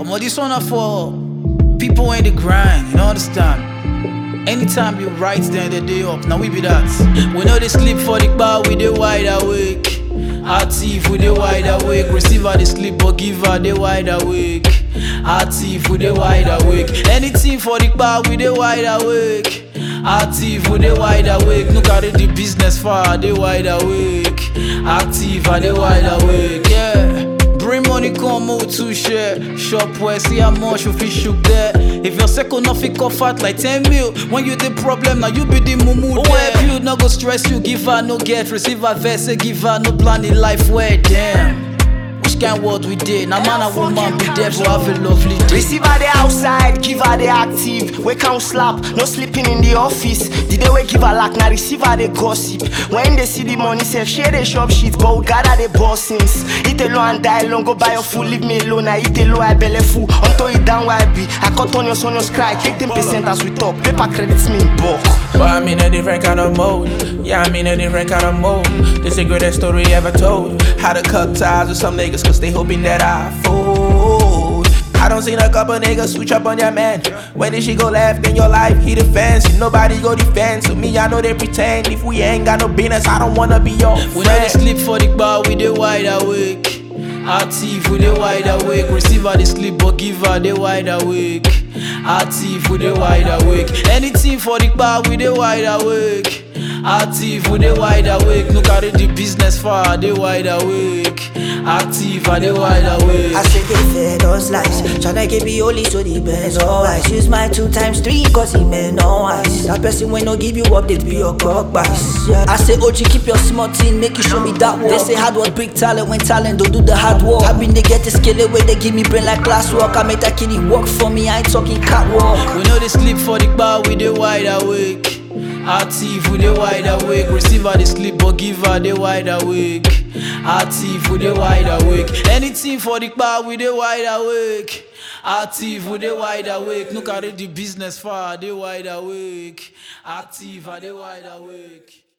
Omo, this one are for people in the grind, you know, understand? Anytime you write, then the day up. Now we be that. We know they sleep for the bar, we dey wide awake. Our thief, we dey wide awake. Receiver they sleep, but giver they wide awake. Our thief, we dey wide awake. Anything for the bar, we dey wide awake. Our thief, we dey wide awake. No carry the business far, they wide awake. Our thief, they wide awake. Yeah. Bring money, come out to share. Shop where see how much you feel shook there. If your second off it cough out like 10 mil. When you the problem, now you be the mumu there. Help you, no go stress you, give her no get. Receiver verse, give her no plan in life where damn. Which kind word we did? Now man and woman be there for have a lovely day. Receiver the outside, give her the active. We can't slap, no sleeping in the office. The day we give her lack, now receiver the gossip. When they see the money, say share the shop shit, but we gather the bossings. Eat alone and die alone, go buy your food, leave me alone. I eat alone, I belly full. Until it down where I be. I cut on your son, your cry, take 10% as we talk. Paper credits me in bulk. But I'm in a different kind of mode. Yeah, I'm in a different kind of mode. This the greatest story ever told. How to cut ties with some niggas cause they hoping that I fold. I don't seen a couple niggas switch up on your man. When did she go left in your life? He defends. Nobody go defend. So me, I know they pretend. If we ain't got no business, I don't wanna be your friend. We know they sleep for the bar, we dey wide awake. Our thief, we dey wide awake. Receiver they sleep, but giver they wide awake. Our thief, we dey wide awake. Anything for the bar, we dey wide awake. Our thief, we dey wide awake. No carry the business far, they wide awake. Our thief, they wide awake. I say they fed us lies, tryna give me only so the best. Oh, I use my 2 times 3 cause he meant no eyes. That person when no give you update be your clock bias. Yeah. I say OG keep your smart team, make you show me that work. They say hard work big talent, when talent don't do the hard work. I been they get the skill away, they give me brain like classwork. I make that kitty work for me, I ain't talking catwalk. We know they sleep for the bar, we dey wide awake. Our thief, we dey wide awake. Receiver they sleep, but giver they wide awake. Our thief, we dey wide awake. Anything for the bar, we dey wide awake. Our thief, we dey wide awake. No carry the business far, they wide awake. Our thief, they wide awake.